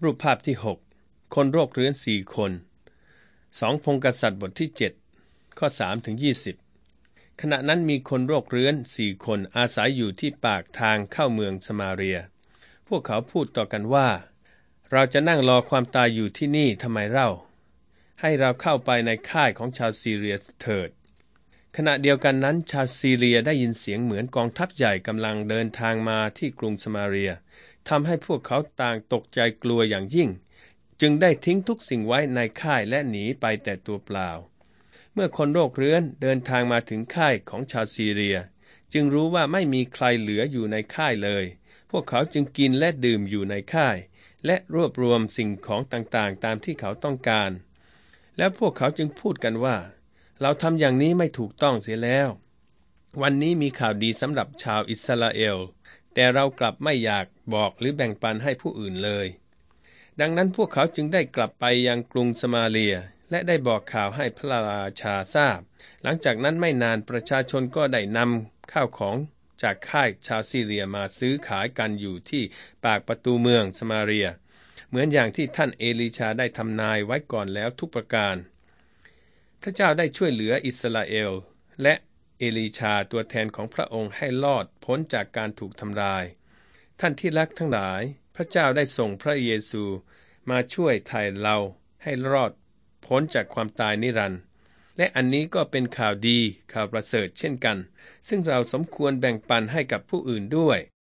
รูปภาพที่6คนโรคเรื้อน4คน2พงศ์กษัตริย์บทที่7ข้อ3ถึง20ขณะนั้นมีคนโรคเรื้อน4คนอาศัยอยู่ที่ปากทางเข้าเมืองสมาเรียพวกเขาพูดต่อกันว่าเราจะนั่งรอความตายอยู่ที่นี่ทำไมเล่าให้เราเข้าไปในค่ายของชาวซีเรียเถิดขณะเดียวกันนั้นชาวซีเรียได้ยินเสียงเหมือนกองทัพใหญ่กำลังเดินทางมาที่กรุงสมาเรียทำให้พวกเขาต่างตกใจกลัวอย่างยิ่งจึงได้ทิ้งทุกสิ่งไว้ในค่ายและหนีไปแต่ตัวเปล่าเมื่อคนโรคเรื้อนเดินทางมาถึงค่ายของชาวซีเรียจึงรู้ว่าไม่มีใครเหลืออยู่ในค่ายเลยพวกเขาจึงกินและดื่มอยู่ในค่ายและรวบรวมสิ่งของต่างๆตามที่เขาต้องการแล้วพวกเขาจึงพูดกันว่าเราทำอย่างนี้ไม่ถูกต้องเสียแล้ววันนี้มีข่าวดีสำหรับชาวอิสราเอลแต่เรากลับไม่อยากบอกหรือแบ่งปันให้ผู้อื่นเลยดังนั้นพวกเขาจึงได้กลับไปยังกรุงสมาเรียและได้บอกข่าวให้พระราชาทราบหลังจากนั้นไม่นานประชาชนก็ได้นำข้าวของจากค่ายชาวซีเรียมาซื้อขายกันอยู่ที่ปากประตูเมืองสมาเรียเหมือนอย่างที่ท่านเอลีชาได้ทำนายไว้ก่อนแล้วทุกประการพระเจ้าได้ช่วยเหลืออิสราเอลและเอลีชาตัวแทนของพระองค์ให้รอดพ้นจากการถูกทำลายท่านที่รักทั้งหลายพระเจ้าได้ส่งพระเยซูมาช่วยไถ่เราให้รอดพ้นจากความตายนิรันดร์และอันนี้ก็เป็นข่าวดีข่าวประเสริฐเช่นกันซึ่งเราสมควรแบ่งปันให้กับผู้อื่นด้วย